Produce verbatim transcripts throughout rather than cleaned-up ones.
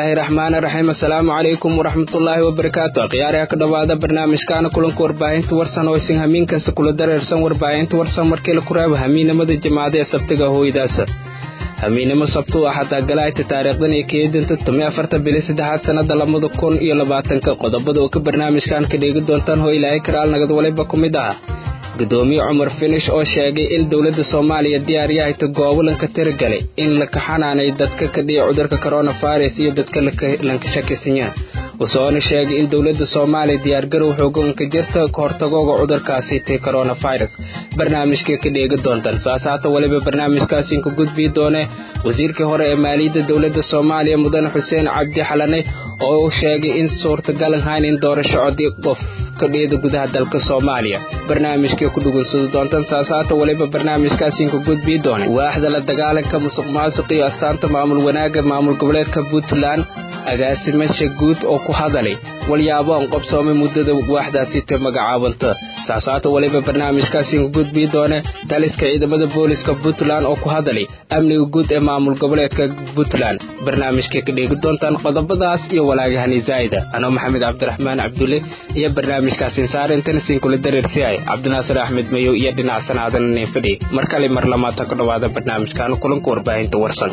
bismillaahi raxmaani raxiim assalaamu calaykum waraxmatullaahi wabarakaatu akhyaaraha ka dhowaada barnaamijkaana kulanka warbaahinta warsan oo isin hamiin kasta kula dareersan warbaahinta warsan markii la kuraabo hamiinimada jimcada ee sabtiga hooydaasa hamiinimo sabtu ah xataa galaayta taariikhdan ee keedinta tumi afarta bili saddexaad sannada labada kun iyo labaatanka qodobada oo ka barnaamijkan ka dheegi doontaan hoo ilaahay karaal nagad waliba ku mid ah gudoomiye cumar finish oo sheegay in dowladda Soomaaliya diyaar yahay ta gobolanka tirgalay in la kaxanaanay dadka ka dhici cudurka coronavirus iyo dadka la ka shakisanya wuxuu sheegay in dowladda Soomaaliya diyaar garow xoogan ka jirta ka hortagooga cudurkaasi ee coronavirus barnaamijka ka dheegi doontaan saasaata waliba barnaamijkaasi ku gudbi doona wasiirka hore ee maaliyadda dowladda Soomaaliya mudane Xuseen Cabdi Xalane oo sheegay in suurtagal ahaan in doorasho codii qof ka dheeda gudaha dalka Soomaaliya barnaamijka ku dhugunsado doontaan saasaata waliba barnaamijkaasi ku gudbi doona waaxda la dagaalanka musuqmaasuqa iyo astaanta maamul wanaaga maamul goboleedka Puntland agaasimaha guud oo ku hadalay walyaabo aan qabsoomay muddada waaxdaasi ta magacaabanta saasaata waliba barnaamijkaasi ku gudbi doona taliska ciidamada booliska Puntland oo ku hadalay amniga guud ee maamul goboleedka Puntland barnaamijka ka dheegi doontaan qodobadaas iyo walaagahan zaayida anoo Maxamed Cabdiraxmaan Cabdulle iyo barnaamijkaasi saarintan siin kula dareersiyay Cabdinaasir Axmed Mayo iyo dhinac sanaadan neefadhi markale mar lamaata ka dhawaada barnaamijkan kulanka warbaahinta warsan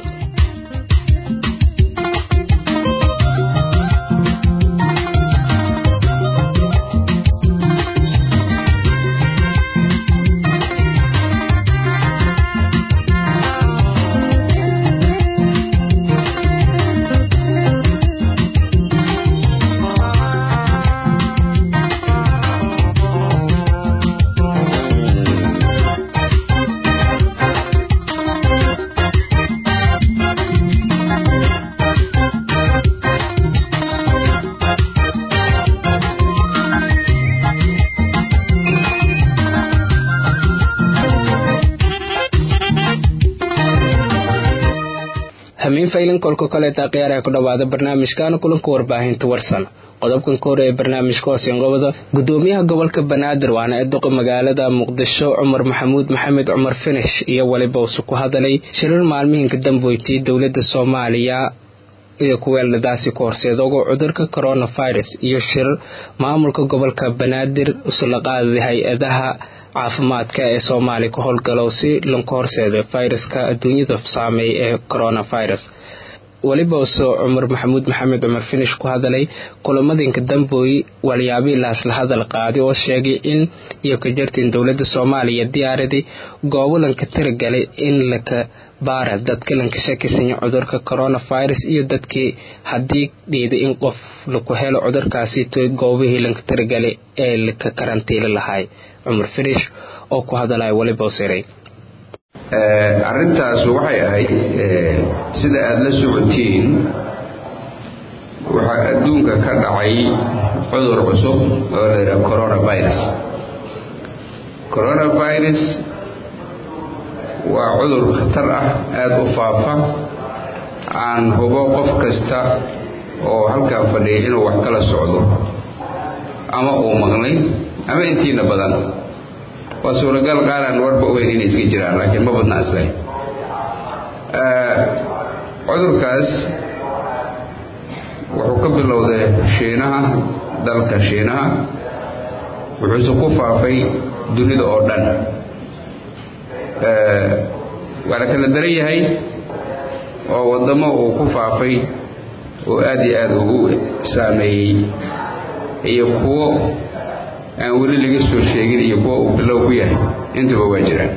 hamiin faylan kolka kale taageeraha ku dhawaada barnaamijkan kulanka warbaahinta warsan qodobkan kore ee barnaamijka hoosin qobada gudoomiyaha gobolka Banaadir waana eedoq magaalada Muqdisho Cumar Maxamuud Maxamed Cumar Finish iyo waliba uu ku hadalay shirar maalmihiin ka dambeeyay dowladda Soomaaliya iyo kuweeladaasi koorseedogo cudurka coronavirus iyo shir maamulka gobolka Banaadir usoo qaaday hay'adaha caafimaadka ee Soomaaliya ku howlgalow si loo koorseedo viruska adduunyada saameeyay ee coronavirus waliba soo Cumar Maxamuud Maxamed Cumar Finish ku hadalay kulamadinka dambeeyay waliyaabi laas la hadal qaadi oo sheegay in iyo ka jirtiin dowladda Soomaaliya diyaaradii gobolanka tirgalay in la ka baara dadka la ka shakisan cudurka coronavirus iyo dadkii hadii dheeday in qof la ku helo cudurkaasi too goobihii la ka tirgalay ee la ka karantiil lahaay Cumar Finish oo ku hadalay waliba siray ee arintaas waxay ahayd sida aad la socotiin waxa adduunka ka dhacay cudur cusub oo la yiraahdo coronavirus coronavirus waa cudur khatar ah aad u faafa aan hubo qof kasta oo halka fadhiyo inuu wax kala socdo ama uu maqlay ama intiina badan waa suuragal qaaran warba weyn inay iska jiraan laakiin ma badna aslay ee cudurkaas wuxuu ka bilowday Shiinaha dalka Shiinaha wuxuu ku faafay dunida oo dhan ee wala kala daran yahay oo wadamo uu ku faafay oo aad iyo aad ugu saameeyay iyo kuwo aan wali laga soo sheegin iyo kuwa uu bilow ku yahay intuba waa jiraan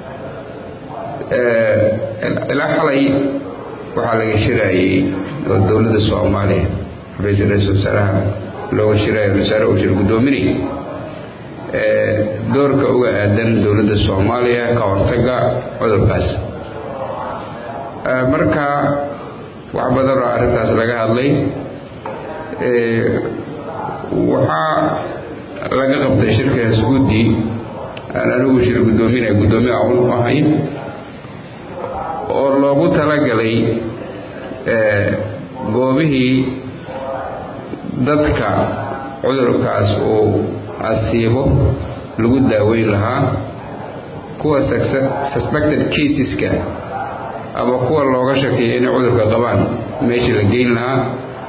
ee ila xalay waxa laga shiraayay dowladda Soomaaliya ra'iisul wasaaraha loo shiraayay wasaare uu shir gudoominay ee doorka uga aadan dowladda Soomaaliya ka hortaga cudurkaas marka wax badan oo arrintaas laga hadlay ee waxa laga qabtay shirkaas guddi aan anigu shir gudoominay gudoomiye aan u ahay oo loogu talagalay ee goobihii dadka cudurkaas oo asiibo lagu daaweyn lahaa kuwa suspected cases ka ama kuwa looga shakiyo in cudurka qabaan meeshii la geyn lahaa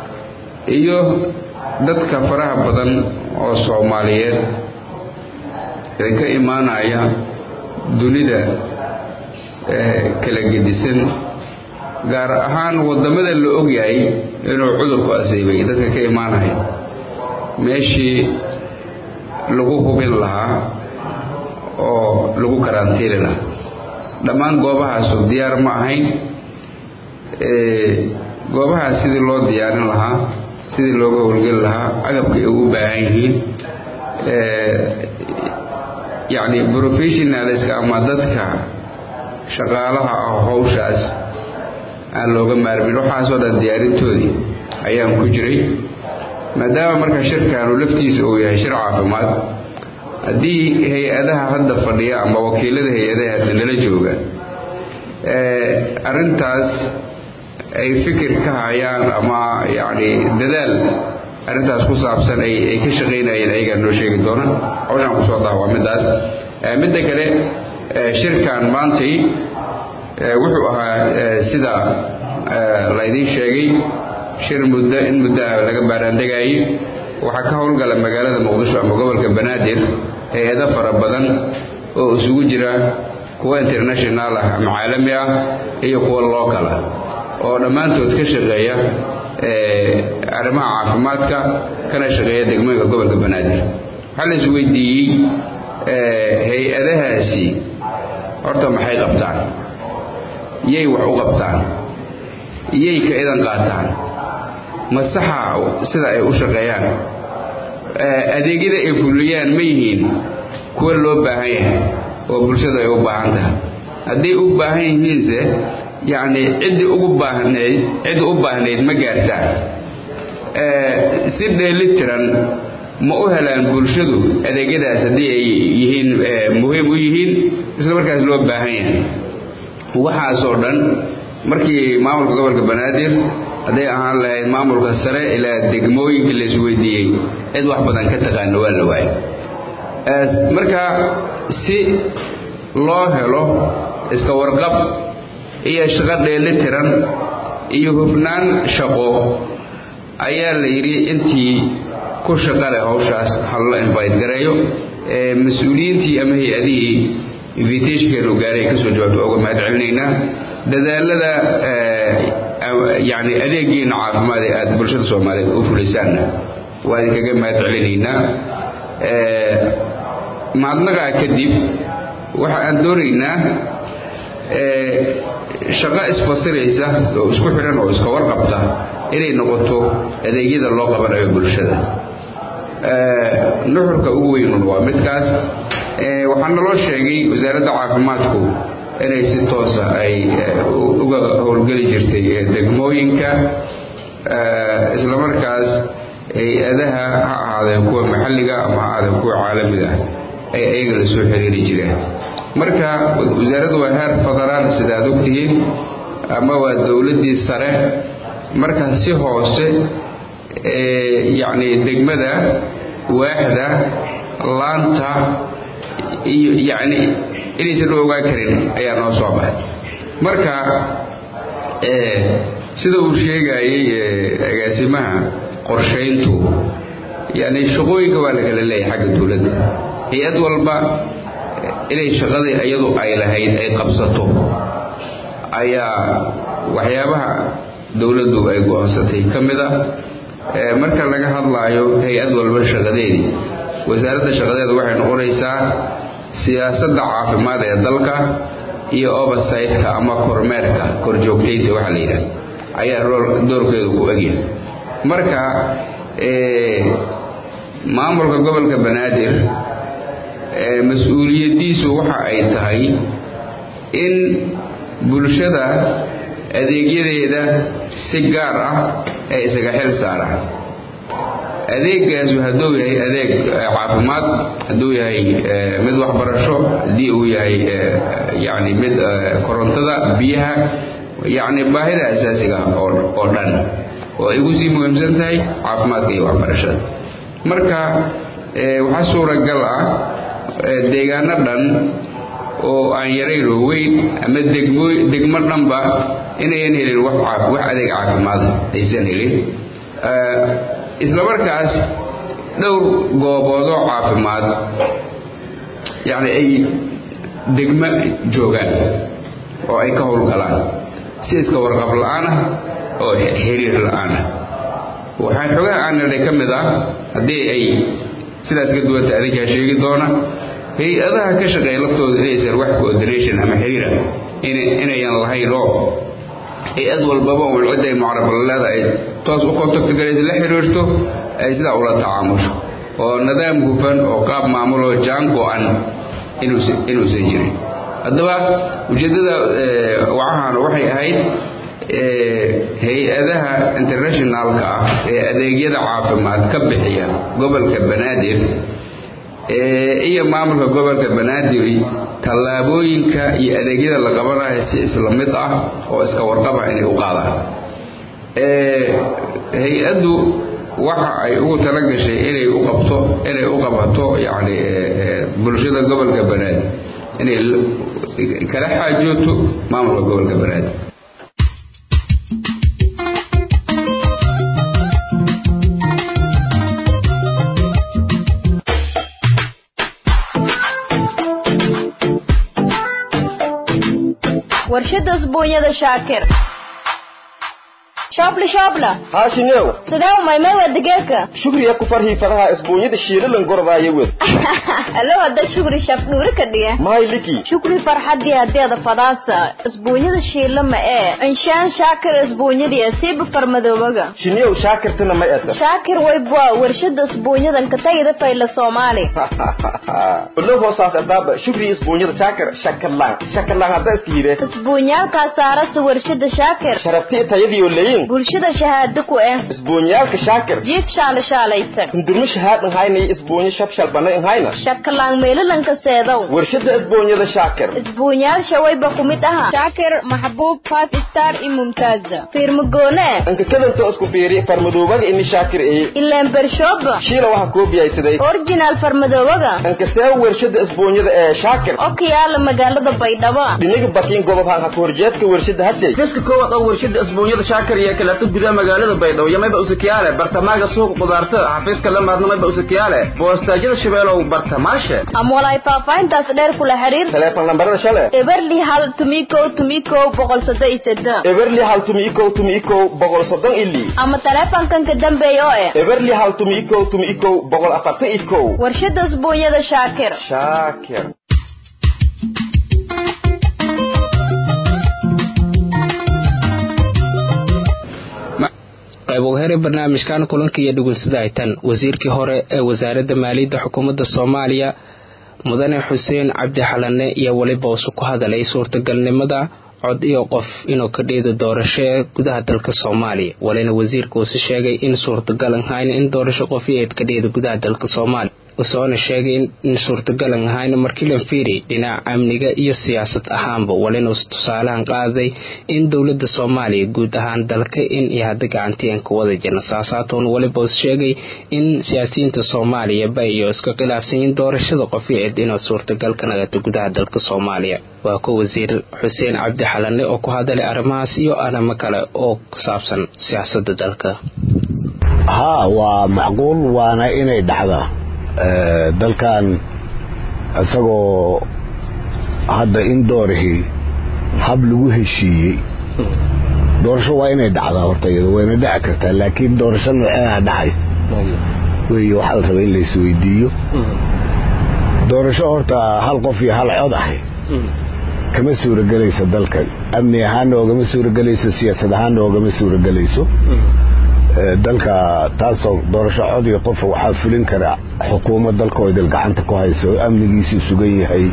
iyo dadka faraha badan oo Soomaaliyeed ee ka imaanaya dunida kala gedisan gaar ahaan wadamada la og yahay inuu cudurku asaybay dadka ka imaanaya meeshii lagu hubin lahaa oo lagu karantiili lahaa dhammaan goobahaas diyaar ma ahayn ee goobahaas sidii loo diyaarin lahaa sidii looga howlgali lahaa agabka ay u baahan yihiin ee yani professionals ama dadka shaqaalaha ah hawshaas aan looga maarmin waxaas oo dhan diyaarintoodii ayaan ku jiray maadaama marka shirkaanu laftiisa uu yahay shir caafimaad haddii hay-adaha hadda fadhiya ama wakiilada hay-adaha hadda nala jooga ee arrintaas ay fikir ka hayaan ama yani dadaal arrintaas ku saabsan ay ay ka shaqeynayeen ayaga noo sheegi doona hawshan ku soo daawaa midaas midda kale shirkan maantay wuxuu ahaa sida la idin sheegay shir muddo in muddo laga baaraandegayay waxa ka howlgala magaalada Muqdisho ama gobolka Banaadir hay'ado fara badan oo isugu jira kuwa international ah ama caalami ah iyo kuwa local ah oo dhamaantood ka shaqeeya ee arrimaha caafimaadka kana shaqeeya degmada gobolka Banaadir waxa la isweydiiyay ee hay'adahaasi horta maxay qabtaan yey wax u qabtaan yey ka idan qaataan masaxa sida ay u shaqeeyaan adeegyada ay fuliyaan ma yihiin kuwa loo baahan yahay oo bulshada ay u baahan tahay haddii u baahan yihiinse yani cidii ugu baahneyd cid u baahneyd ma gaartaan si dheelitiran ma u helaan bulshadu adeegyadaas haddii ay yihiin muhiim u yihiin isla markaas loo baahan yahay waxaas oo dhan markii maamulka gobolka Banaadir haday ahaan lahayd maamulka sare ilaa degmooyinka la isweydiiyay cid wax badan ka taqaan waa la waayay marka si loo helo iska warqab iyo shaqo dheelitiran iyo hufnaan shaqo ayaa la yiri intii ku shaqale hawshaas hal la invite gareeyo ee mas'uuliyiintii ama hay'adihii invitation gaaray ka soo jawaabto uga mahad celinayna dadaalada yani adeegiina caafimaad ee aad bulshada Soomaaliyeed u fulisaan waa idinkaga mahad celinayna ee maadnaga kadib waxa aan doonaynaa ee shaqo isfasiraysa oo isku xiran oo iska warqabta inay noqoto adeegyada loo qabanayo bulshada ee nuxurka ugu weyn waa midkaas ee waxaan loo sheegay wasaaradda caafimaadku inay si toos ah ay uga howlgali jirtay degmooyinka ee isla markaas hay'adaha ha ahaadeen kuwa maxalliga ama ha ahaadeen kuwa caalamiga ay ayaga la soo xiriiri jireen marka wasaaraddu waa heer federaal sida aad ogtihiin ama waa dawladdii sare marka si hoose ee yani degmada waaxda laanta iyo yani inaysan ogaa karin ayaa noo soo baxay marka ee sida uu sheegayay agaasimaha qorsheyntu yani shaqooyinka waa la kala leeyahay xagga dawladda hay'ad walba inay shaqadii iyadu ay lahayd ay qabsato ayaa waxyaabaha dawladdu ay go'aansatay kamida ee marka laga hadlaayo hay'ad walba shaqadeedii wasaaradda shaqadeedu waxay noqonaysaa siyaasadda caafimaad ee dalka iyo oversight-ka ama kormeerka korjoogteynta waxa la yiraahdo ayaa doorkeedu ku egyahay marka ee maamulka gobolka Banaadir ee mas'uuliyadiisu waxa ay tahay in bulshada adeegyadeeda si gaar ah ay isaga xil saaraan adeegaas haduu yahay adeeg caafimaad haduu yahay mid waxbarasho hadii uu yahay yani mid korontada biyaha yani baahida asaasiga oo dhan oo ay ugu sii muhiimsan tahay caafimaadka iyo waxbarashada marka waxa suuragal ah deegaano dhan oo aan yareyn oo weyn ama degmo degmo dhanba inay helin wax wax adeeg caafimaad aysan helin isla markaas dhowr gooboodo caafimaad yani ay degmo joogaan oo ay ka howlgalaan si iska warqab la'aan ah oo xiriir la'aan ah waxaan xogaha aanay ka mid ah haddii ay sidaas ka duwanta adinkaa sheegi doona hay-adaha ka shaqeeya laftooda inaysan wax coordination ama xiriir ah inayan lahayn oo hay-ad walbaba oo cidday mucarabalaleeda ay toos u contact galaysa la xiriirto ay sidaa ula tacaamusho oo nidaam hufan oo qaab maamuloo jaan go-an inuusan jirin haddaba ujeeddada wacahan waxay ahayd hay-adaha internationalka ah ee adeegyada caafimaad ka bixiya gobolka banaadir iyo maamulka gobolka banaadir tallaabooyinka iyo adeegyada la qabanayo si isla mid ah oo iska warqab ah inay u qaadaan hay-addu waxa ay ugu talagashay inay u qabto inay u qabato yani bulshada gobolka banaadir inay kala xaajooto maamulka gobolka banaadir warshada usbuunyada shaakir شابل شابلة هاشنيو سلام ما ما ودقك شكري يا كفر هي فرها اسبوعي دشيل لنقرضا يود الو هذا شكري شاف نورك ديه ما لكي شكري فرحة دي هدي هذا فضاسة اسبوعي دشيل لما ايه انشان شاكر اسبوعي دي اسيب فرمدو بقى شنيو شاكر تنا ما اتا شاكر ويبوا ورشد اسبوعي دا انكتاي دا فايل الصومالي ولو هو ساس اداب شكري اسبوعي دا شاكر شكر لان شكر لان هذا اسكيري اسبوعي كاسارة ورشد شاكر شرفتي تايدي ولين bulshada shahaado ku ah isbuunyaalka shaakir jiif shaale shaalaysan ndurmi shahaad haynay isbuunyo shabshal banay hayna shakalaan meelanka seedow warshada isbuunyada shaakir isbuunyaal shawayba kumid aha shaakir mahbuub five star iyo mumtaaz firmagoone anka kadanto isku fiiri farmadoobaga in shaakir ee ilaan barshooba shiila waxa koobiyaysaday original farmadoobaga anka see warshada isbuunyada ee shaakir okiyaala magaalada baydhabo diniga bakiin gobolka ka horjeedka warshada hasay fiska koowad oo warshada isbuunyada shaakir kala gudaha magaalada baydhabo yamayba uskiyaale bartamaaga suuq qudaarta xafiiska la maarnamayba uskiyaale boostaajada shabeelow bartamaashe amwalay faafayntaas dheer kula xiriir telefoon lambarada shale eberli hal tumiko tumiko boqol soddon iyo seddex eberli hal tumiko tumiko boqol soddon ili ama telefoonkan ka dambeeyo ee eberli hal tumiko tumiko boqol afartan iyo kow warshada usbuunyada shaakir shaakir qayb ugu hore barnaamijkan kulanka iyo dhagulsada ay tan wasiirkii hore ee wasaaradda maaliyadda xukuumadda Soomaaliya mudane Xuseen Cabdi Xalane iyo waliba uu ku hadalay suurtagalnimada cod iyo qof inuu ka dhiido doorasho gudaha dalka Soomaaliya walina wasiirku uu sheegay in suurtagal ahayn in doorasho qof ay ka dhiido gudaha dalka Soomaaliya وسوون الشاقين إن صورت قلن هاين مركلن فيري دينا عمنيقا إيو سياسة أهانبا ولين وستسالان قاضي إن دولة الصومالي قود أهان دلك إن إيهادك عنتين كوضي جنساساتون وليبوس شاقي إن سياسيين الصومالي يبايو اسكا قلافسين دور الشدق في إدينا صورت قل كنغة قودها دلك الصومالي وكو وزير حسين عبد حلاني أوكو هذا لأرماس إيو أنا مكالا أوك سابسا سياسة دلك ها ومعقول وانا إني دحضا dalkan asagoo hadda in doorihii hab lagu heshiiyey doorasho waa inay dhacdaa horta iyada wayna dhici kartaa laakiin doorasho nooceeha dhacaysa wey waxaa la rabaa in la isweydiiyo doorasho horta hal qof iyo hal cod ahay kama suuragelayso dalkan amni ahaana oogama suuragelayso siyaasad ahaana oogama suuragelayso dalka taasoo doorasho cod iyo qof waxaa fulin kara xukuumad dalkooda gacanta ku hayso amnigiisu sugan yahay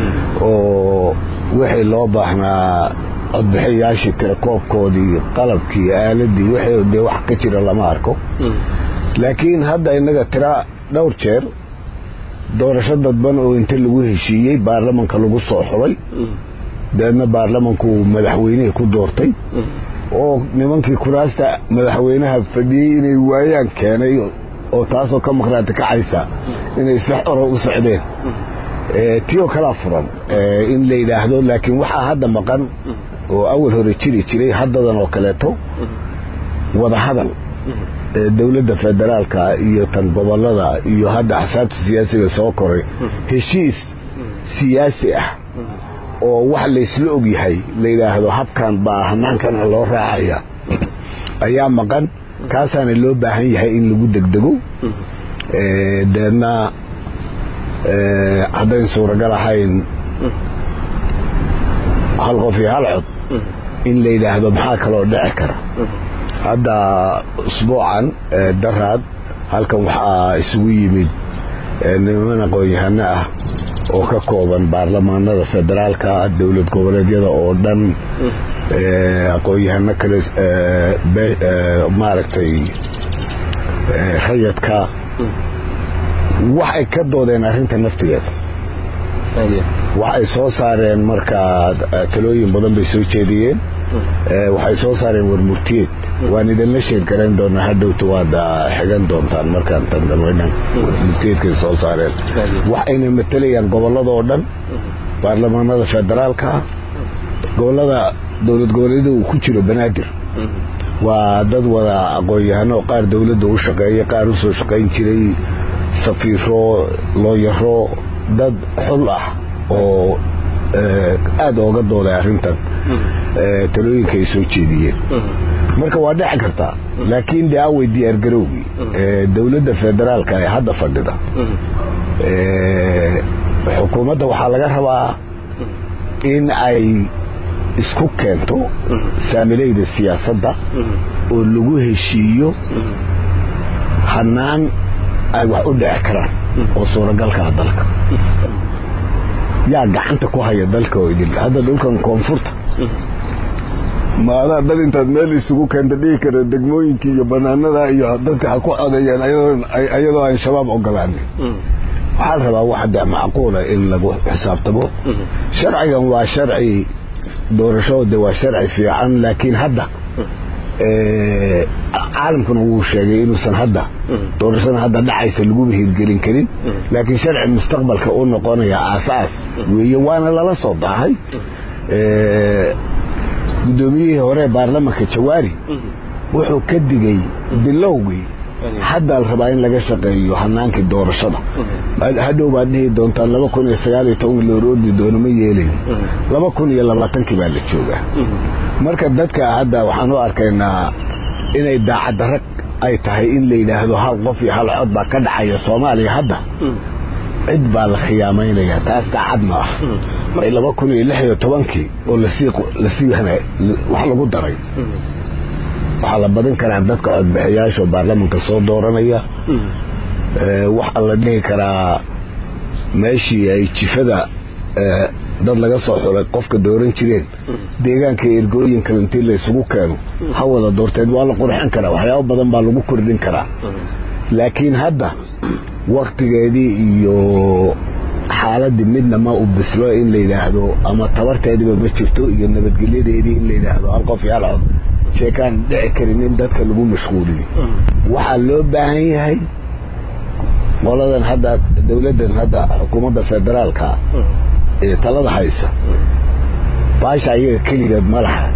oo wixii loo baahnaa codbixiyaashii tirakoobkoodii qalabkii aaladii wixii dee wax ka jira lama arko laakiin hadda inaga tira dhowr jeer doorasho dadban oo inta lagu heshiiyey baarlamanka lagu soo xulay deedna baarlamanku madaxweynihii ku doortay oo nimankii kuraasta madaxweynaha fadhiyey inay waayaan keenay oo taasoo ka maqnaata kacaysa inay sax oro u socdeen tiyo kala furan in la yidhaahdo laakiin waxaa hadda maqan oo awal hore jiri jiray haddadan oo kaleeto wada hadal dawladda federaalka iyo tan gobolada iyo hadda axsaabta siyaasiga soo koray heshiis siyaasi ah oo wax la isla og yahay la yiraahdo habkan baa hanaankan loo raacaya ayaa maqan kaasana loo baahan yahay in lagu degdego ee deena ee haddii suuragal ahayn hal qof iyo hal cod in la yiraahdo maxaa kale oo dhici kara hadda usbuucan daraad halkan waxaa isugu yimid niman aqoon-yahano ah oo ka kooban baarlamaanada federaalka dawlad goboleedyada oo dhan aqoon-yahano kale maaragtay hay'adka waxay ka doodeen arrinta naftigeeda waxay soo saareen marka talooyin badan bay soo jeediyeen waxay soo saareen warmurtiyeed waan idin la sheeg garan doonaa hadhowtu waad xigan doontaan markaan tan dhammaynaan warmurtiyeedka soo saareen waxayna matalayaan gobolada oo dhan baarlamaanada federaalka gobolada dawlad goboleedyada uu ku jiro banaadir waa dad wada aqoon-yahano qaar dawladda u shaqeeya qaar u soo shaqayn jiray safiiro looyaro dad xul ah oo aad ooga dooday arrintan talooyinka ay soo jeediyeen marka waa dhici kartaa laakiin de awey diyaar garowgii dawladda federaalka ee hadda fadhida xukuumadda waxaa laga rabaa in ay isku keento saamilayda siyaasadda oo lagu heshiiyo hanaan ay wax u dhici karaan oo suuragalka dalka yaa gacanta ku haya dalka oo idil hadda dhulkan koonfurta maada dad intaad meel isugu keenta dhigi kara degmooyinkii iyo banaanada iyo dadka ha ku codeeyaan ayadoo aan shabaab ogolaanin waxaa la rabaa wax de macquula in lagu xisaabtamo sharcigan waa sharci doorashada waa sharci fiican laakiin hadda caalamkuna wuu sheegay inuusan hadda doorashada hadda dhacaysa lagu hirgelin karin laakiin sharci mustaqbalka uu noqonaya aasaas weeye waana lala soo daahay gudoomiyihii hore baarlamaanka Jawaari wuxuu ka digay bilowgii hadda la rabaa in laga shaqeeyo hanaanka doorashada hadhow baad dhihi doontaa laba kun iyo sagaal iyo toban loo roodi doono ma yeelin laba kun iyo labaatan baa la joogaa marka dadka hadda waxaan u arkaynaa inay daacad rag ay tahay in la yiraahdo hal qof iyo hal cod baa ka dhacaya Soomaaliya hadda cid baa la khiyaameynaya taas daacad ma ah mar laba kun iyo lix iyo toban oo la sii la sii wax lagu daray waxa la badan karaa dadka codbixiyaasha baarlamaanka soo dooranaya ee waxa la dhihi karaa meeshii ay jifada dad laga soo xulay qofka dooran jireen deegaanka ergooyinka intii la isugu keeno hawada doorteed waa la qurxin karaa waxyaabo badan baa lagu kordhin karaa laakiin hadda waqtigeedii iyo xaaladii midna ma u bislo in la yiraahdo ama tabarteediba ma jirto iyo nabadgelyadeedii in la yiraahdo hal qof yaal cod sheekan dhici karin in dadka lagu mashquuliyo waxa loo baahan yahay qoladan hadda dawladdan hadda xukuumadda federaalka ee talada haysa baasha ayaga kaligeed malaha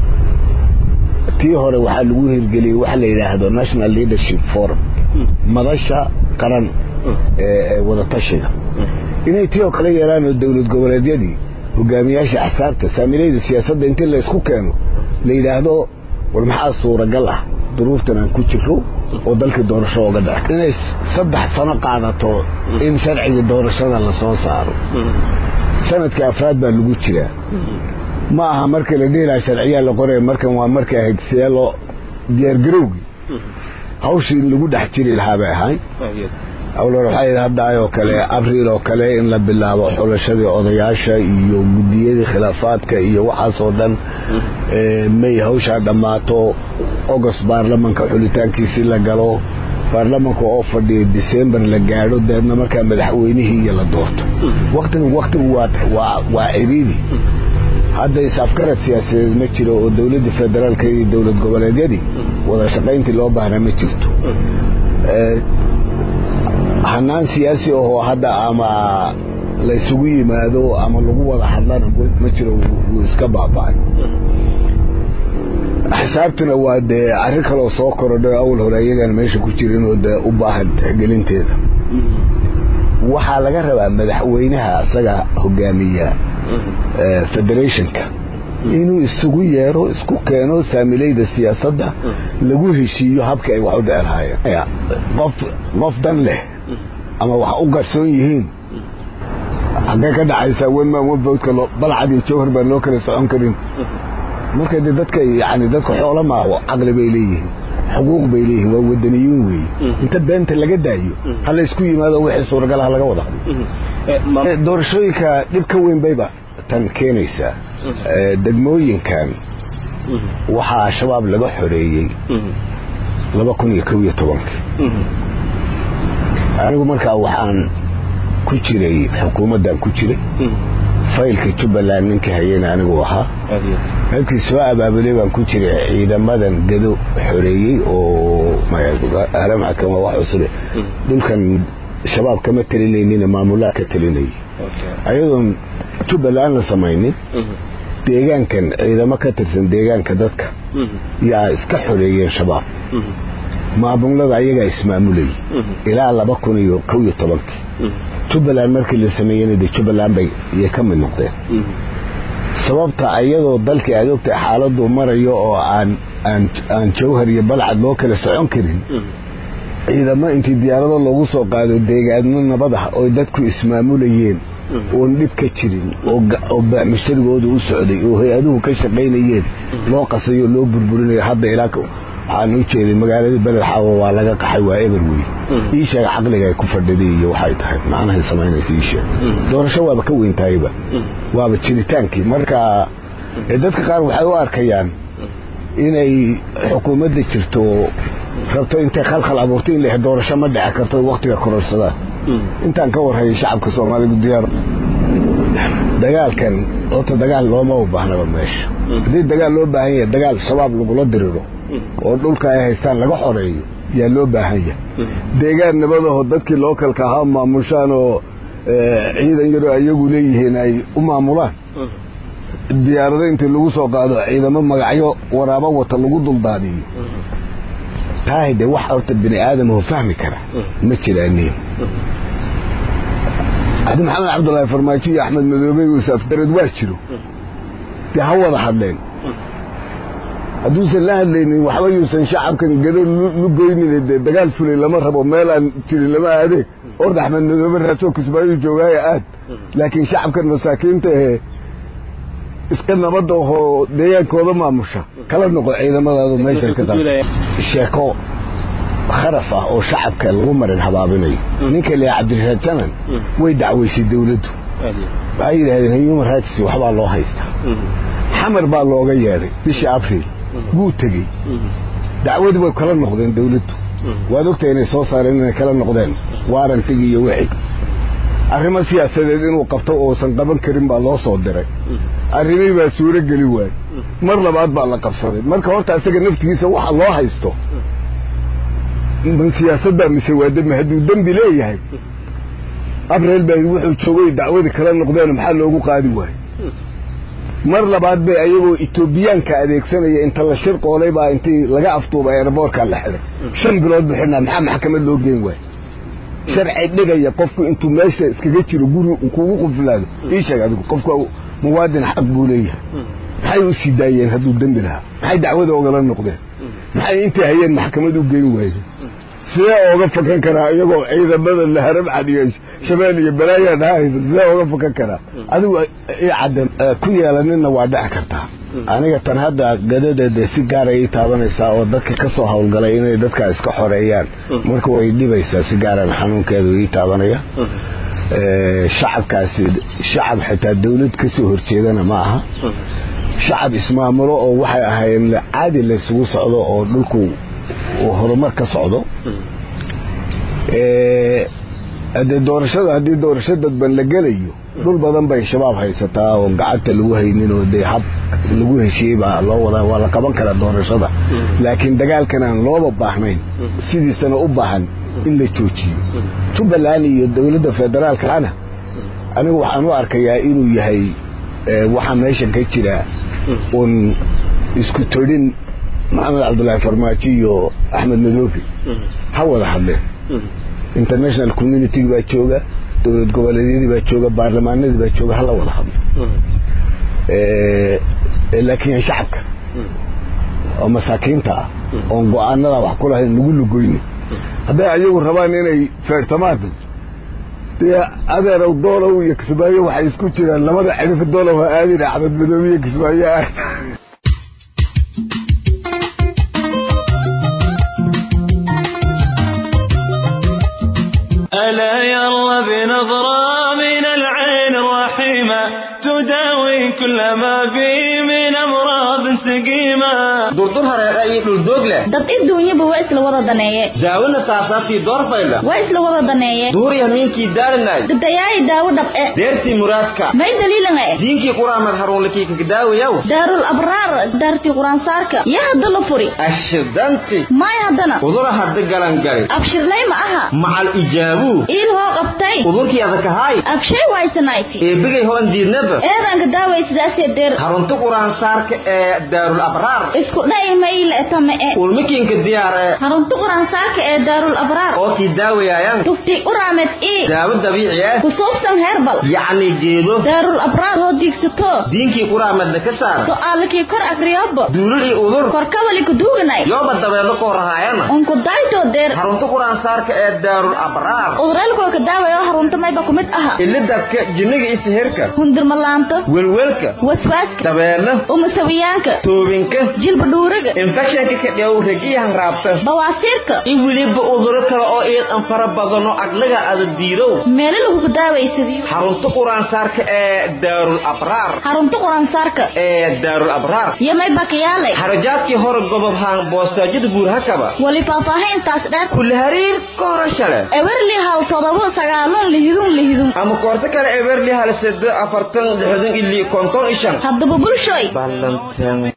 tii hore waxa lagu hirgeliyay waxa la yiraahdo National Leadership Forum madasha qaran ee wada tashiga inay tii kale yeelaan dawlad goboleedyadii hogaamiyaasha axsaabta saamilayda siyaasadda intii la isku keeno la yiraahdo wal maxaa suuragal ah duruuftan aan ku jiro oo dalka doorasho uga dhacay inay saddex sano qaadato in sharciga doorashada la soo saaro sanadka afraad baa lagu jiraa ma aha marka la dhigay sharciga la qoray markan waa marka ahayd seelo diyaar garowgi hawshii lagu dhex jiri lahaa bay ahayd awlo waxay haddaayoo kale abriil oo kale in la bilaabo xulashadii odayaasha iyo gudiyada khilaafaadka iyo waxaas oo dhan ee may hawsha dhamaato August baarlamaanka xulitaankiisa la galo baarlamaanka oo fadhiyo December la gaaro deedna marka madaxweynihii la doorto waqtigan waqtigu waa waa ciriiri hadda isafkarad siyaasadeed ma jiro oo dawladda federaalka iyo dawlad goboleedyadii wada shaqayntii loo baahnaa ma jirto ee hanaan siyaasi oo hadda ama la isugu yimaado ama lagu wada hadlana ma jiro uu iska baaba'ay xisaabtuna waa dee arrin kaloo soo korodhay awal hore iyagaan meesha ku jirin oo dee u baahan tixgelinteeda waxaa laga rabaa madaxweynaha asaga hogaamiya federationka inuu isugu yeero isku keeno saamilayda siyaasadda lagu heshiiyo habka ay wax u dheerhaayeen qof qof dan leh ama wax u garsoon yihiin xagee ka dhacaysaa wenmaan wenvoodka balcad iyo jawhar baan loo kala socon karin marka dee dadka yani dadka xoolo maaho caqli bay leeyihiin xuquuq bay leeyihiin waa wadaniyuun weeye inta beenta laga daayo hala isku yimaado wixii suuragal ah laga wada hadlo doorashooyinka dhib ka weyn bayba tan keenaysaa degmooyinkan waxaa shabaab laga xoreeyey laba kun iyo kow iyo tobankii anigu markaa waxaan ku jiray xukuumaddan ku jiray faylka jubbaland ninka hayena anigu ahaa halkii soo abaabulay baan ku jiray ciidamadan gado xoreeyey oo haramcadkan waa wax cusube dhulkan shabaab kama talinaynin maamulaa ka talinayay ayadoon jubbaland la samaynin deegaankan ciidamo ka tirsan deegaanka dadka yaa iska xoreeyeen shabaab maamulada ayagaa ismaamulayay ilaa laba kun iyo kow iyo tobankii jubbaland markii la sameeyeyna dee jubbaland bay iyo ka mid noqdeen sababta ayadoo dalkii aad ogtahay xaaladuu marayo oo aan aan aan jawhar iyo balcad loo kala socon karin ciidamo intii diyaarado loogu soo qaado deegaano nabad ah oo dadku ismaamulayeen oon dhib ka jirin oo musharigooda u socday oo hay-aduhu ka shaqaynayeen loo qasayo loo burburinayo hadda ilaa waxaan u jeeday magaaladii beled xaawo waa laga qaxay waa eber wey ii sheega caqliga ay ku fadhiday iyo waxay tahay macnahay samaynaysa ii sheeg doorasho waaba ka weyn tahayba waaba jiritaankii marka dadka qaar waxay u arkayaan inay xukuumadda jirto rabto intay khalkhal abuurto in la doorasho ma dhici karto waqtiga kororsadaan intaan ka warhayay shacabka soomaalidu diyaar dagaalkan horta dagaal looma u baahnaba meesha haddii dagaal loo baahan yahay dagaal shabaab lagula diriro oo dhulka ay haystaan laga xoreeyo yaa loo baahan yahay deegaan nabadaho dadkii lookalka ahaa maamushaan oo ciidan yaro ayagu leeyihiin ay u maamulaan diyaarado intii lagu soo qaado ciidamo magacyo waraabo wata lagu duldaadiyo tahay dee wax horta bini aadamahu fahmi kara ma jiraaniin عبد محمد عبد الله فرماجي أحمد مذوبي وسافرد واجرو تهود حدين أدوس الله اللي وحوي سن شعب كان قدر لقيني الدجال فلي لما ربوا مالا تري لما هذه أرد أحمد مذوبي رأسه كسبايو جوايا آد لكن شعب كان مساكين ته إسكننا برضه هو ديا كوضا ما مشى كلا نقول عيدا ما هذا ما يشارك الشيكو خرفة أو شعب كان غمر الحبابني نيك اللي عبد الرحمن ويدع ويسي دولته بعيد هذه اليوم راتسي وحبا الله هيستا حمر با الله غيري بشي أبريل قوت تجي دعوة بو كلا نقدين دولته ودكتور إني سو صار إننا كلا نقدين وارن تجي يوحي arrimo siyaasadeed inuu qabto oo san qaban karin baa loo soo diray arrimay baa suura gali waay mar labaad baa la qabsaday marka horta asaga naftigiisa waxa loo haysto من سياسة مسوادة مهدو دنبي ليه هاي أبريل بقى يوحوا تشوي دعوة كلام نقدان محل وقو قادي واي مر لبعض بقى أيوه إثيوبيان كأديك سنة أنت الله شرق ولا يبقى أنت لقى أفطوبة يا ربورك على حالك شن قلود بحنا محام محكمة لوجين واي شرع الدقة يقفكوا أنتم ماشي اسكجتي رجولوا وقوقوا في هذا إيش يا جدو قفكوا مواد حق بوليه هاي وسيدايين هدو الدنبي لها هاي دعوة وقلان نقدان هاي أنت هي المحكمة لوجين واي سيا اوغا فكان كرا ايغو عيدا بدل لهرب عدي شمالي بلايا هاي سيا اوغا فكان كرا ادو اي عدن ku yeelanina waa dhac karta aniga tan hadda gadada si gaar ay taabanaysaa oo dadka ka soo hawlgalay inay dadka iska xoreeyaan marka way dhibaysaa si gaar ah xanuunkeedu ay taabanaya ee shacabkaasi shacab xitaa dawlad ka soo horjeedana ma aha shacab ismaamulo oo waxay ahaayeen caadi la isugu socdo oo dhulku وهرمار كصعده. هذه دورشة هذه دورشة بن لجليه دول بدن بين شباب هاي ستا وقعدت لوه ينينو دي حب لوه شيء بقى الله ولا ولا كمان كلا دورشة ده لكن دجال كان الله ببحمين سيدي سنة أبحن إلا توشي تبى الآن الدولة الفدرال كأنا أنا وحنا أركيا إنه يهي وحنا إيش كتيرة ون إسكتورين محمد عبد الله فرماتي وأحمد مدوفي حول حله international community باتشوجا دولة قبلية باتشوجا برلمانية باتشوجا هلا ولا حد لكن شعبك أو مساكين تا أو قاعنا لا وحكولها نقول له قويني هذا أيوه الربان هنا فرتمات يا هذا لو الدولة ويكسبها وحيسكت لما ما عرف الدولة وهذه أحمد مدوفي يكسبها ألا يلا بنظرة من العين الرحيمة تداوي كل ما بي من أمراض سقيمة دردورها رأيي الدوغلة dad adduunyaba waa isla wada daneeye daawina saasaabtii doorfayla waa isla wada daneeye duur yamiinkii daarinay dadayay daawo dhab eh deertii muraadka may daliilan eh diinkii quraamad haruunlakii ka daawayow daarul abraar daartii quraan saarka yaa hadda la furi ashidanti may haddana udura hadda galan gali abshirlay ma aha macal ijaabu il hoo qabtay udurkii adaka haay abshay waysanayti ee bigay hoon diidnaba eedanka daaway sidaasee deer harunta quraan saarka ee daarul abraar isku dhay mayl etame e ulmikiinka diyaar ee harunta quraan saarka ee daarul abraar oo kii daawayayaan tufti uraamed ii daawo dabiici ah ku soofsan herbal yacni geedo daarul abraar oo diigsato diinkii quraamadna ka saar su'aalkii kor akriyabo duulul iyo udur korkawali ku duuganay yooba dabeelo koo rahaayana unku dayto deer harunta quraan saarka ee daarul abraar uduraalkoo ka daawayo harunta mayba ku mid aha ilidadka jinniga iyo sihirka hundirmalaanta welwelka waswaaska dabeelo umasawiyaanka toobinka jilba dhuuriga infectionka ka dheew ragiyahan raabta bawaasiirka in weliba uduro kale oo eed an fara badano aglaga ada diirow meelo lagu ka daawaysadiyo harunta quraan saarka ee daarul abraar harunta quraan saarka ee daarul abraar iyo mayba ka yaalay harajaadkii hore gobob haan boostaajada buur hakaba wali faahfaahintaas dheer kulli hariir ka hore shale ewerli haw todoba sagaalon lihidun lihidun ama koorta kale ewerli hal sida afartan lixdan ilii konton ishan haddaba bulshoy ballanteeme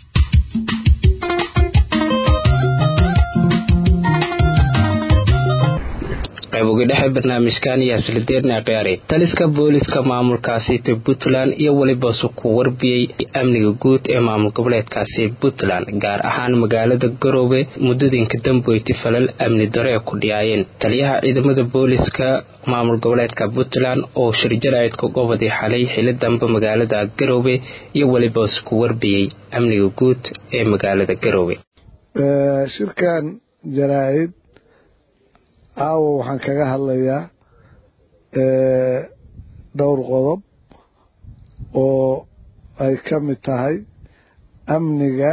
qayb uga dhexe barnaamijkan iyo aslideerna qiyaari taliska booliska maamulkaasi Puntland iyo waliba ku warbiyay amniga guud ee maamul goboleedkaasi Puntland gaar ahaan magaalada Garowe muddooyinka dambeeyay falal amni darro ku dhiyayeen taliyaha ciidamada booliska maamul goboleedka Puntland oo shirjarayd ku goobadii xalay xilidanba magaalada Garowe iyo waliba ku warbiyay amniga guud ee magaalada Garowe ee shirkan jaraa'id aawo waxaan kaga hadlayaa ee dhowr qodob oo ay ka mid tahay amniga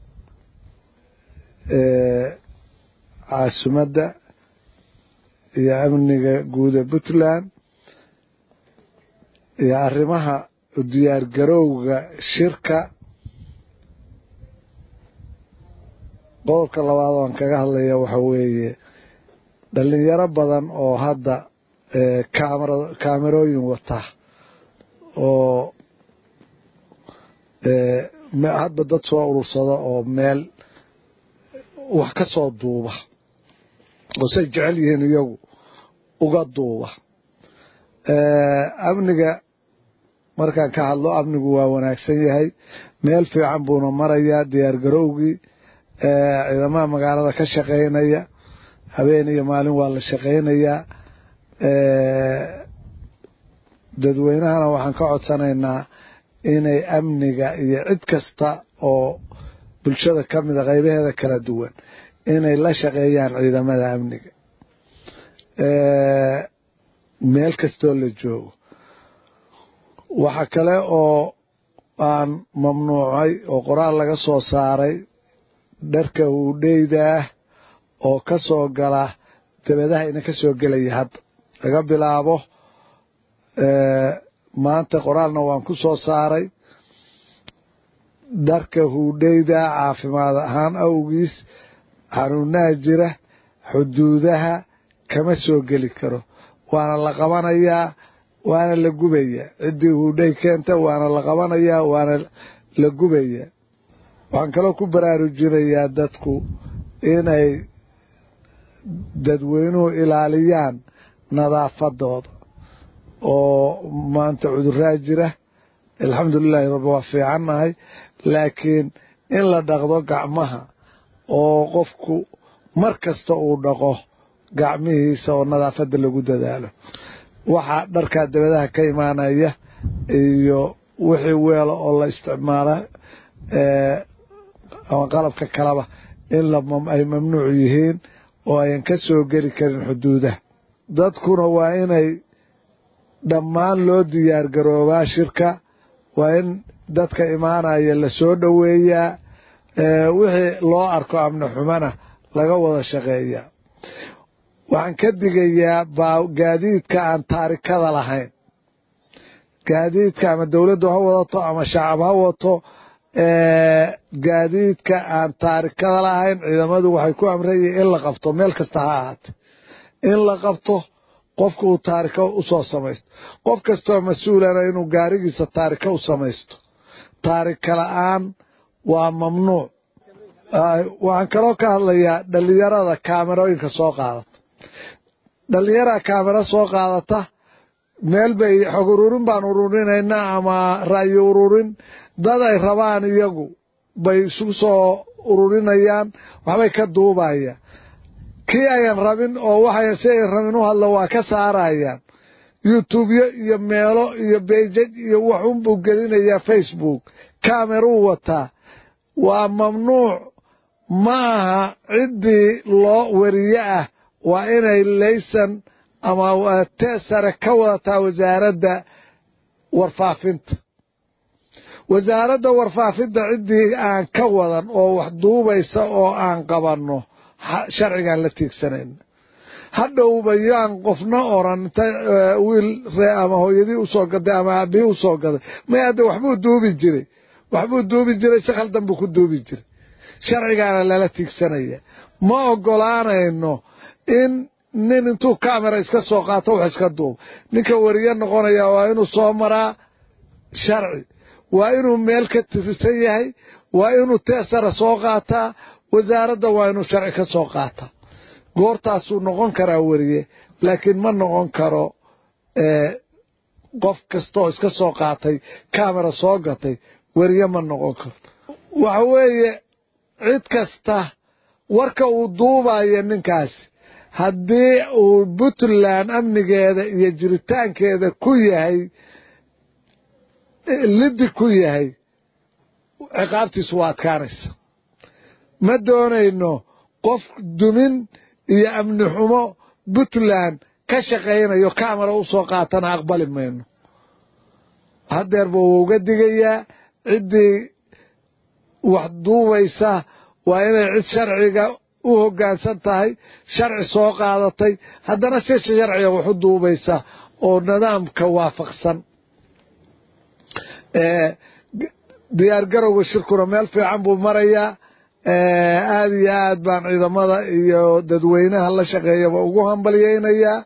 ee caasimadda iyo amniga guud ee Puntland iyo arrimaha u diyaar garowga shirka qodobka labaad aan kaga hadlayaa waxa weeye dhalinyaro badan oo hadda kaamera kaamerooyin wata oo hadda dad soo urursada oo meel wax ka soo duuba oo say jecel yihiin iyagu uga duuba amniga markaan ka hadlo amnigu waa wanaagsan yahay meel fiican buuna marayaa diyaar garowgii ciidamada magaalada ka shaqeynaya habeen iyo maalin waa la shaqeynayaa dadweynahana waxaan ka codsanaynaa inay amniga iyo cid kasta oo bulshada ka mida qaybaheeda kala duwan inay la shaqeeyaan ciidamada amniga meel kastoo la joogo waxa kale oo aan mamnuucay oo qoraal laga soo saaray dharka huudheyda ah oo ka soo gala dabadaha ina ka soo gelaya hadda laga bilaabo maanta qoraalna waan ku soo saaray dharka huudheyda caafimaad ahaan awgiis xanuunaha jira xuduudaha kama soo geli karo waana la qabanayaa waana la gubayaa ciddii huudhey keenta waana la qabanayaa waana la gubayaa waxaan kaloo ku baraarujinayaa dadku inay dadweynuhu ilaaliyaan nadaafadooda oo maanta cuduraa jira alxamdulilaahi rabbi waa fiicannahay laakiin in la dhaqdo gacmaha oo qofku mar kasta uu dhaqo gacmihiisa oo nadaafadda lagu dadaalo waxaa dharkaa dabadaha ka imaanaya iyo wixii weelo oo la isticmaala ama qalabka kalaba in ay mamnuuc yihiin oo ayan ka soo geli karin xuduudaha dadkuna waa inay dhammaan loo diyaar garoobaa shirka waa in dadka imaanaya la soo dhoweeyaa wixii loo arko amni xumana laga wada shaqeeyaa waxaan ka digayaa gaadiidka aan taarikada lahayn gaadiidka ama dawladdu ha wadato ama shacab ha wato gaadiidka aan taarikada lahayn ciidamadu waxay ku amrayiin in la qabto meel kasta ha ahaate in la qabto qofka uu taarika u soo samaysto qof kastoo mas-uulana inuu gaarigiisa taarika u samaysto taarika la-aan waa mamnuuc waxaan kaloo ka hadlayaa dhallinyarada kaamerooyinka soo qaadata dhallinyarada kaamero soo qaadata meel bay xog ururin baan ururinaynaa ama ra'yi ururin dad ay rabaan iyagu bay isugu soo ururinayaan waxbay ka duubayaan kii ayan rabin oo waxayan si ayan rabin u hadlo waa ka saarayaan youtubeyo iyo meelo iyo beejaj iyo waxunbuu gelinayaa facebook kaameruu wataa waa mamnuuc ma aha ciddii loo wariye ah waa inay laysan ama teesare ka wadataa wasaaradda warfaafinta wasaaradda warfaafinta ciddii aan ka wadan oo wax duubaysa oo aan qabanno sharcigaan la tiigsanayna hadhowba yaan qofna oran inta wiil ree ama hooyadii usoo gaday ama aabihii usoo gaday may hadda waxbuu duubi jiray waxbuu duubi jiray si khaldan buu ku duubi jiray sharcigaana lala tiigsanaya ma ogolaanayno in nin intuu kamera iska soo qaato wax iska duubo ninka wariye noqonaya waa inuu soo maraa sharci waa inuu meel ka tirsan yahay waa inuu teesara soo qaataa wasaaradda waa inuu sharci ka soo qaataa goortaasuu noqon karaa wariye laakiin ma noqon karo qof kastaoo iska soo qaatay kamera soo gatay wariye ma noqon karto waxa weeye cid kasta warka uu duubayo ninkaasi haddii uu puntland amnigeeda iyo jiritaankeeda ku yahay liddi ku yahay ciqaabtiisu waa adkaanaysa ma doonayno qof dumin iyo amni xumo puntland ka shaqaynayo kamera u soo qaatana aqbali mayno haddeerba wuu uga digayaa ciddii wax duubaysa waa inay cid sharciga u hoggaansan tahay sharci soo qaadatay haddana si sharciga wax u duubaysa oo nidaamka waafaqsan diyaargarowga shirkuna meel fiican buu marayaa aada iyo aad baan ciidamada iyo dadweynaha la shaqeeyaba ugu hambalyeynayaa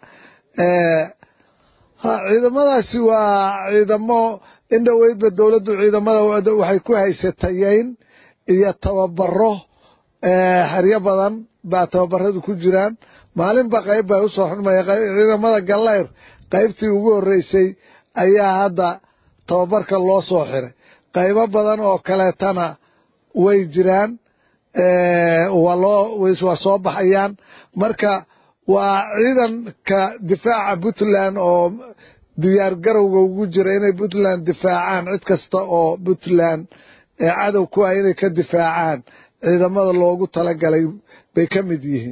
ciidamadaasi waa ciidamo indhoweydba dowladdu ciidamada waxay ku haysatayeyn iyo tababaro xeryo badan baa tababaradu ku jiraan maalinba qayb bay usoo xurmaya ciidamada gallayr qaybtii ugu horreysay ayaa hadda tababarka loo soo xiray qaybo badan oo kaleetana way jiraan waa loo waa soo baxayaan marka waa ciidanka difaaca puntland oo diyaar garowga ugu jira inay puntland difaacaan cid kasta oo puntland cadow ku ah inay ka difaacaan ciidamada loogu talagalay bay ka mid yihiin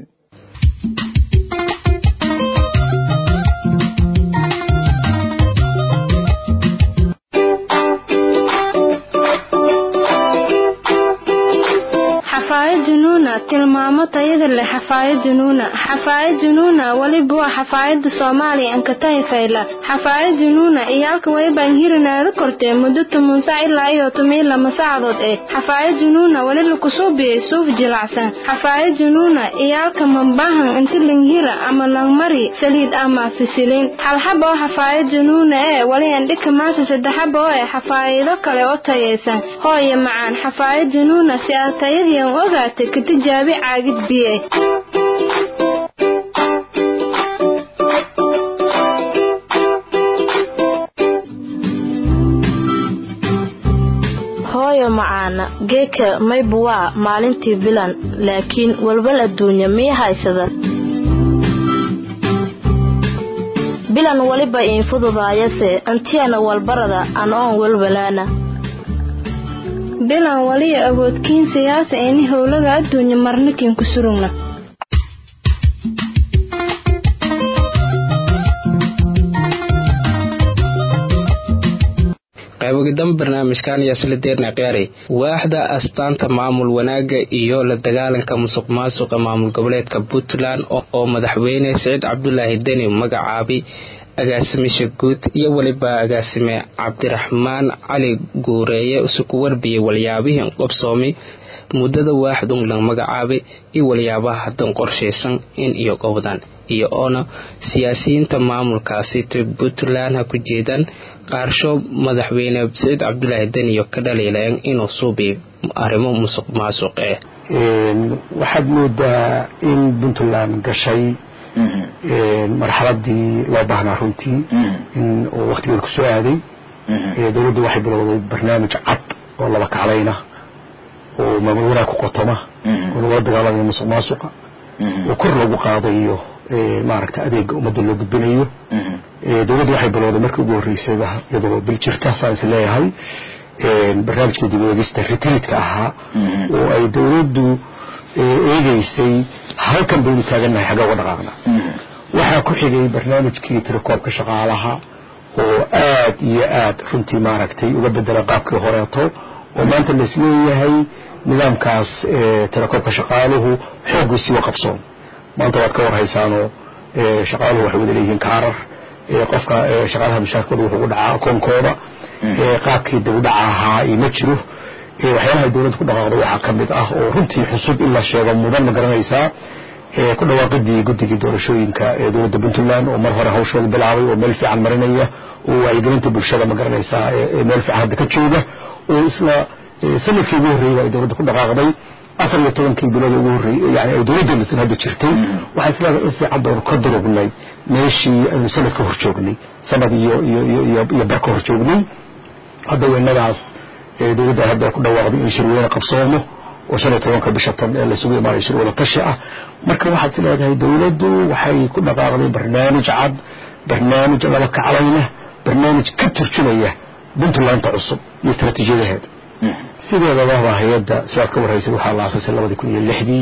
xafaayad junuuna tilmaamo tayada leh xafaayad junuuna xafaayad junuuna waliba waa xafaayada Soomaaliya aan ka tahay fayla xafaayad junuuna iyalka way baan hirinaada kortay muddo toban saac ilaa iyo toban lama saacadood ee xafaayad junuuna wali la ku soo biyay suuf jilacsan xafaayad junuuna iyalka mambahan inta linghira ama langmari saliid ama fisilin hal xabo xafaayad junuuna ee wali aan dhika maasa saddex xabo ee xafaayado kale oo tayeysan hooyo macaan xafaayad junuuna si aad tayadiin ogaatay ka tijaabi caagid biye hooyo macaana geeka mayba waa maalintii bilan laakiin walbal adduunya miya haysada bilan waliba in fududaayase antiyana walbarada aan oon walbalaana bilan waliya awoodkiin siyaasa ayni howlaga adduunya marnakin ku surugna qaybogidan barnaamijkan ayaa sila deerna qiyaaray waaxda astaanta maamul wanaaga iyo la dagaalanka musuqmaasuqa maamul goboleedka Puntland oo madaxweyne Saciid Cabdullaahi Deni magacaabay agaasimisha guud iyo waliba agaasime Cabdiraxmaan Cali Guureeye isugu warbiyay walyaabihii qabsoomay muddada waaxdan la magacaabay iyo waliyaabaha hadan qorsheysan in iyo qowdan iyo ona siyaasiyiinta maamulkaasi Puntland ha ku jeedaan qaarsho madaxweyne Saciid Cabdullaahi Deni iyo ka dhaliilayeen inuu suubiyo arrimo musuqmaasuq ah een waxaad moodaa in Puntland gashay een marxaladii loo baahnaa runtii in uu waqtigeeda ku soo aaday ee dawladdu waxay bilowday barnaamij cad oo laba kaclayna oo maamul wanaag ku qotoma oo laga dagaalamayo musuqmaasuqa oo kor lagu qaadayo ee maaragta adeeg umada loo gudbinayo ee dawladdu waxay bilowday markii ugu horeysay iyadoo bil jirta saas leeyahay ee barnaamijka dib u eegista retreatka ahaa oo ay dawladdu eegaysay halkan baynu taaganahay xagga uga dhaqaaqna waxaa ku xigay barnaamijkii tirakoobka shaqaalaha oo aad iyo aad runtii maaragtay uga bedela qaabkii horeeto oo maanta la isleeyahay nidaamkaas tirakoobka shaqaaluhu xooggiisii waa qabsoon maanta waad ka warhaysaanoo shaqaaluhu waxay wada leeyihiin kaarar qofka shaqaalaha mushaarkooda wuxuu u dhacaa akoonkooda qaabkii dib u dhaca ahaa ima jiro waxyaalaha dawladda ku dhaqaaqdo waxaa ka mid ah oo runtii xusub in la sheego mudan ma garanaysaa ku dhawaaqidii guddigii doorashooyinka ee dawladda Puntland oo mar hore hawshooda bilaabay oo meel fiican marinaya oo ay gelinta bulshada ma garanaysaa meel fiican hadda ka jooga oo isla sanadkii ugu horreeyay ay dawladda ku dhaqaaqday afar iyo tobankii bilood ugu horreeyay yani ay dawladda hadda jirtay waxay filayaa in fiican baan ka durugnay meeshii aynu sanadka hor joognay sanad iyo iyo iyo iyo barka hor joognay hadda weynadaas dawladda hadda ku dhawaaqday in shirweyne qabsoomo oo shan iyo tobanka bisha tan ee la sugu imaaday shir wada tashi ah marka waxaad leedahay dawladdu waxay ku dhaqaaqday barnaamij cad barnaamij laba kaclayna barnaamij ka turjumaya Puntland cusub iyo istaraatiijiyadeeda sideedaba waa hay'adda sidaad ka warhaysay waxaa la aasaasay laba kun iyo lixdii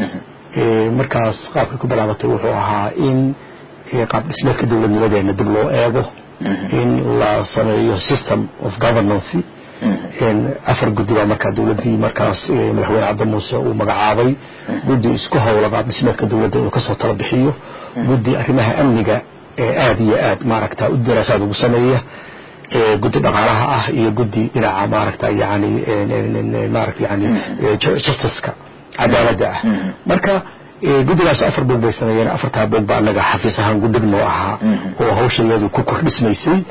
ee markaas qaabka ku bilaabatay wuxuu ahaa in qaab dhismeedka dawladnimadeena dib loo eego in la sameeyo system of governance in afar guddi baa markaa dawladdii markaas madaxweyne Cabdi Muuse uu magacaabay guddi isku hawla qaab dhismeedka dawladda uu ka soo tala bixiyo guddi arrimaha amniga ee aad iyo aad maaragta u daraasad ugu sameeya ee guddi dhaqaalaha ah iyo guddi dhinaca maaragta yani maaragta yani justice-ka cadaaladda ah marka guddigaas afar boog bay sameeyeen afartaa boog baa anaga xafiis ahaan guddignoo ahaa oo hawsheedu ku kordhismaysay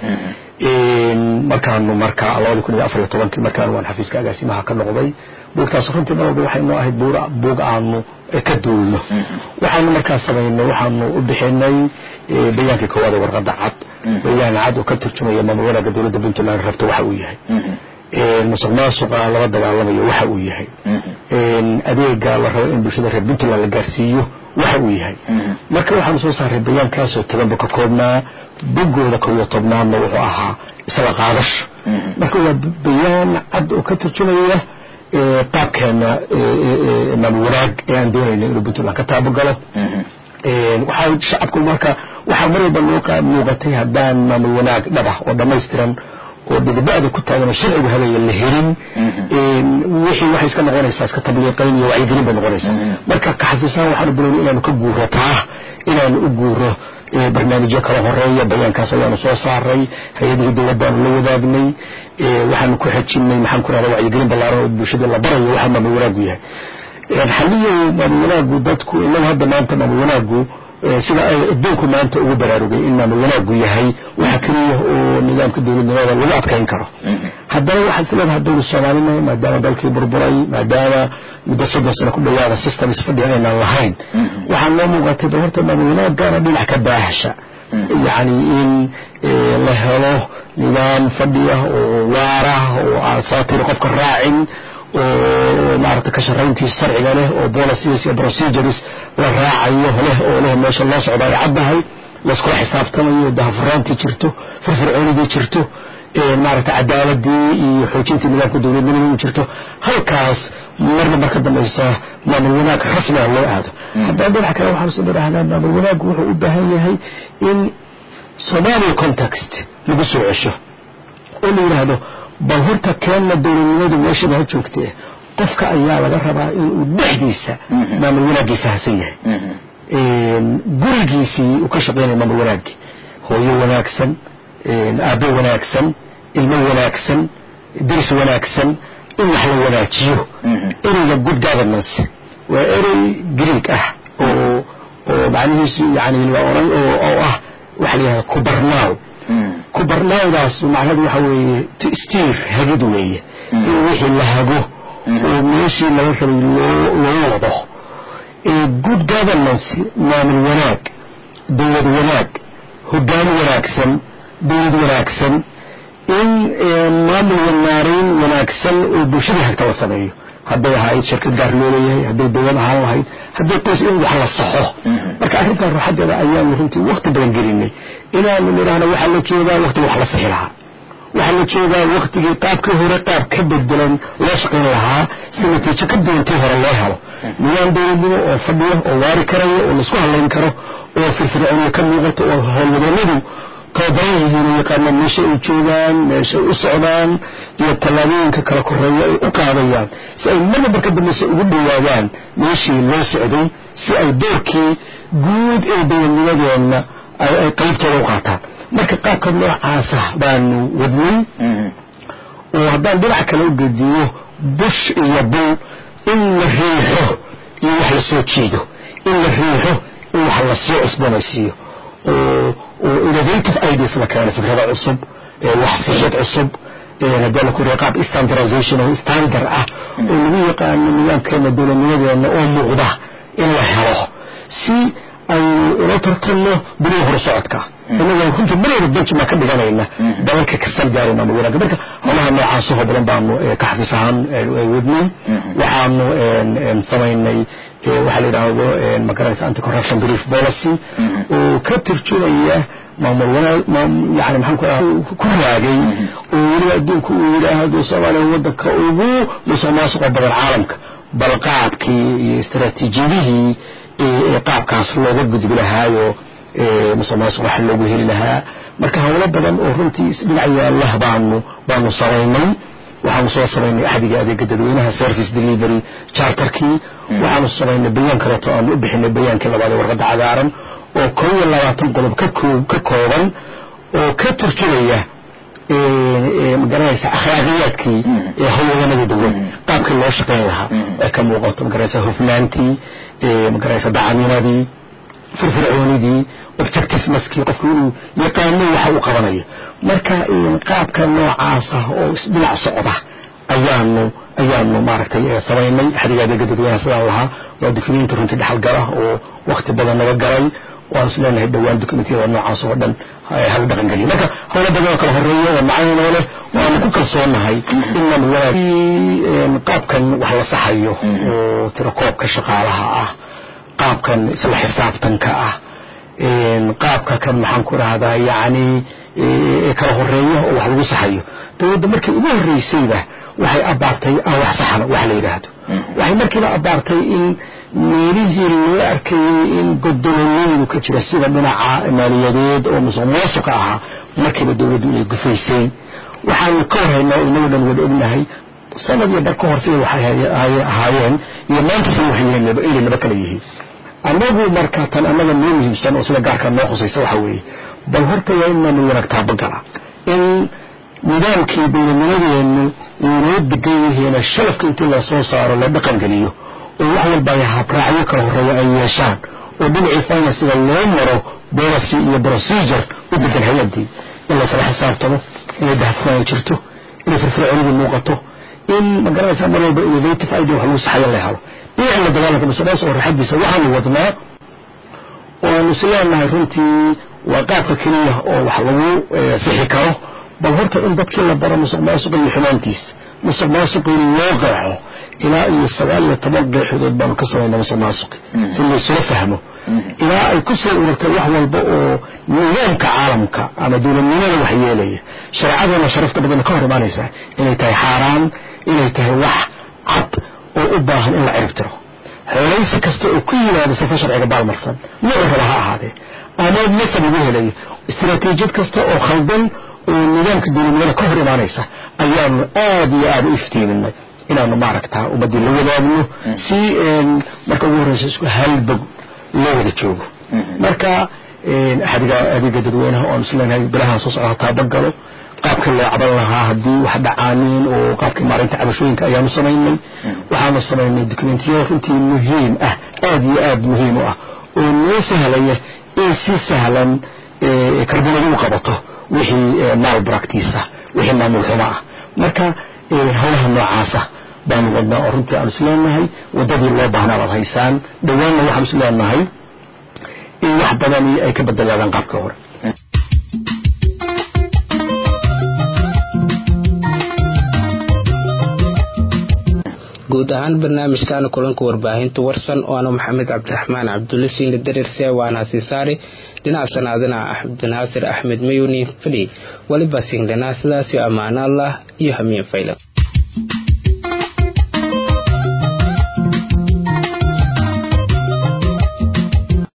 markaanu markaa laba kun iyo afar iyo tobankii markaan waan xafiiska agaasimaha ka noqday boogtaas runtii marwalba waxay noo ahayd boog aanu ka duulno waxaanu markaa samaynay waxaanu u bixinay bayaankii koowaad ee warqadda cad bayaan cad oo ka turjumaya maamul wanaagga dawladda Puntland rabto waxa uu yahay musuqmaasuqa laba dagaalamayo waxa uu yahay adeega la rabo in bulshada reer Puntland la gaarsiiyo waxa uu yahay marka waxaan soo saaray bayaankaas oo toban ka koobnaa bogooda koob iyo tobnaad wuxuu ahaa isla qaadash marka waa bayaan cad oo ka turjumaya qaabkeena maamul wanaag ee aan doonayno inuu Puntland ka taabagalo waxaa shacabku marka waxaa marwalba loo muuqatay haddaan maamul wanaag dhaba oo dhammaystiran oo dibadda ku taagan sharciga halaya la helin wixii waxay iska noqonaysaa iska tabliiqayn iyo wacyigelin bay noqonaysaa marka ka xafiisan waxaan bilownay inaan ka guuro taa inaan u guuro barnaamijyo kala horeeya bayaankaas ayaanu soo saaray hay'adaha dawladda la wadaagnay waxaan ku xajinay maxaan ku raadaa wacyigelin ballaaran oo bulshada la barayo waxa maamul wanaagu yahay xalliyo maamul wanaagu dadku ilaa hadda maanta maamul wanaagu sida ay adduunku maanta ugu baraarugay in maamul wanaagu yahay waxa kaliya oo nidaamka dawladnimada lagu adkayn karo haddana waxa sidoo hadduu Soomaaliya maadaama dalkii burburay maadaama muddo soddon sano ku dhawaada system isfadhiya inaan lahayn waxaan loo muuqatay horta maamul wanaagana dhinac ka baahsha yani in la helo nidaam fadhiya oo waara oo aasaatir qofka raacin oo maarta ka shaqayntii sharciga leh oo policies iyo procedures la raacayo leh oo leh meesha loo socdo ay caddahay la isku xisaabtamayo daafuraantii jirto firfircoonidii jirto ee maarta cadaaladii iyo xoojintii nidaamka dawladnimada jirto halkaas marna marka dambaysa maamul wanaag rasmi ah loo aado haddana dhinaca kale waxaan soo dhahnaa maamul wanaag wuxuu u baahan yahay in Somali context lagu soo cesho oo la yiraahdo bal horta keenna dawladnimadu meesha ay joogtay qofka ayaa laga rabaa in uu dhexdiisa maamul wanaag fahansan yahay ee gurigiisii uu ka shaqeeyo maamul wanaag hooyo wanaagsan aabo wanaagsan ilmo wanaagsan daris wanaagsan in wax la wanaajiyo ereyga good governance waa erey Greek ah oo oo macnihiisu yani la oran oo ah waxa la yiraahdo kubarnaaw kubarnaawdaas macnaheedu waxa weeye to steer hagid weeye in wixii la hago oo meeshii laga rabay loo wado ee good governance maamul wanaag dawlad wanaag hoggaan wanaagsan dawlad wanaagsan in maamul wanaarin wanaagsan oo bulshada hagta la sameeyo hadday ahayd shirkad gaar loo leeyahay hadday dawlad ahaan lahayd hadday qoys in wax la saxo marka arrintan ruuxadeeda ayaan runtii waqti badan gelinay inaan niraahno waxa la joogaa waqti wax la saxi lahaa waxa la joogaa waqtigii qaabkii hore qaab ka bedelan loo shaqeyn lahaa si natiijo ka duwantii hore loo helo nidaam dawladnimo oo fadhiyo oo waari karayo oo la isku halayn karo oo firfircoon ka muuqato oo howlwadeennadu koobayihiin yaqaan meesha ay joogaan meesha u socdaan iyo talaabooyinka kala koreeya ay u qaadayaan si ay marba marka dambe ugu dhawaadaan meeshii loo socday si ay doorkii guud ee dawladnimadeena ay qaybtooda u qaataan marka qaabka noocaas ah baanu wadnay oo haddaan dhinac kale u gediyo bush iyo bul in la riixo iyo wax la soo jeedo in la riixo in wax la soo cusboonaysiiyo oo innovative ideas la keeno fikrada cusub wax fikrad cusub hadana ku reeqaab standardization oo standard ah oo lagu yaqaan nidaamkeena dawladnimadeena oo muuqda in la helo si ay ula tartano bilaa hor socodka inaga kunta bilaa dadka ma ka dhiganayna dalka ka salgaarina ma wanaag marka holaha noocaas oo badan baanu ka xafiisahan wadnay waxaanu een samaynay waxa la yiraahdo magaraysa anti corruption brief policy oo ka tirjunaya maamul wanaag yani maxaan ku raagay oo wali adduunku uu yiraahdo Soomaaliya wadanka ugu musuqmaasuqa badan caalamka bal qaabkii iyo istaraatiijiyadii ee qaabkaas looga gudbi lahaayo ee musuqmaasuqa wax loogu heli lahaa marka hawlo badan oo runtii dhinaca la baanu baanu sameynay waxaanu soo sameynay axdiga adeega dadweynaha service delivery charterkii waxaanu sameynay bayaan kale oo aan u bixinay bayaankii labaad ee warqadda cagaaran oo kow iyo labaatan qodob ka ka kooban oo ka turjumaya ee magaraysa akhlaaqiyadkii ee hawlwadeennada dawladda qaabka loo shaqeyn lahaa ee ka muuqato magaraysa hufnaantii ee magaraysa dacanimadii firfircoonidii objectiveness-kii qofku inuu yaqaano waxa uu qabanayo marka qaabka noocaas ah oo isdhinac socda ayaanu ayaanu maaragtay sameynay axdiga adeega dadweynaha sidaan lahaa waa dukumeenti runtii dhaxal gala oo waqti badan naga galay waan isleenahay dhawaan dukumeentiyada noocaas oo dhan hal dhaqan geliyo marka hawlo badan oo kala horeeyo oo macaan oo leh waanu ku kalsoonahay inaan wanaag qaabkan wax la saxayo oo tirakoobka shaqaalaha ah qaabkan isla xisaabtanka ah qaabka kan maxaan ku raahdaa yani kala horeeyo oo wax lagu saxayo dawladda markii ugu horeysayba waxay abaartay wax saxana wax la yiraahdo waxay markiiba abaartay in meelihii loo arkayay in godolooyinku ka jira sida dhinaca maaliyadeed oo musuqmaasuqa ah markiiba dawladdu ay gufaysay waxaan ka horreynaa inagu dhan wada ognahay sanad iyo barka hor sida waxay ahaayeen iyo maanta sida waxay yihiin ilaa laba kala yihiin anagu marka tan anaga meel muhiimsan oo sida gaarka noo khusaysa waxa weeye bal horta waa inaan wanaag taabagala in nidaamkii dawladnimadeenu inuu degan yahay shalafka intii la soo saaro la dhaqan geliyo oo wax walba ay habraacyo kala horeeyo ay yeeshaan oo dhinacii finance loo maro policy iyo procedure u degan hay'adii in la isla xisaabtamo in daafaan jirto in firfircoonida muuqato in magaraysa mar walba innovative idea wax lagu saxayo la helo dhinaca dagaalka musuqmaasuqa oo raxadiisa waxaan wadnaa oo nusleenahay runtii وقابك كليه أو وحلو سحي كرو بل هرت إن بدك لا برا مسق ماسق الحمانتيس مسق ماسق الواقع إلى أن السؤال يتبقى حدود بان كسر إنه مسق ماسق سنة سنة فهمه إلى أن كسر ورتوح والبقو نظامك عالمك أما دون النمال وحيالي شرعاتنا شرفت بدنا كهر ما نيسا إنه تهي حاران إنه تهي وح عط وأباهن إلا عرفتره ليس كستو كل هذا سوف شرع بعض مرسل نعرف لها هذه أنا مثل بيه لي استراتيجية كستو أو خلدن ونظامك الدنيا كهر ما نيسا أيام آدي آدي افتي منك إلى أنه معركتها وبدي اللي وضع منه سي مركا ورسسك هل بق لو تشوفه مركا أحد أدي قد دوينها وأنسلين هاي بلها صوصها تابقلوا قابك اللي عبالها هدي وحد عامين وقابك مارين تعبشوين كأيام الصميني وحام الصميني الدوكومنتيات انتي مهم اه آدي آد مهم اه ونو سهلية ايه سي سهلا ايه كربونة وقبطه وحي مال براكتيسة وحي مال ملحماء مركا ايه هولها النوعاسة بانو ودنا أرنتي عن سلانهاي ودادي الله بهنا والهيسان دوانا وحام سلانهاي ايه واحد بناني ايه كبدا لادان قابك هور guud ahaan barnaamijkaana kulanka warbaahinta warsan oo ana maxamed cabdiraxmaan cabdulle siinga dareerse waana siisaari dhinaca sanaadina cabdinaasir axmed mayuni fadhi waliba siinglana sidaasi ammaano allah iyo hamiin faylan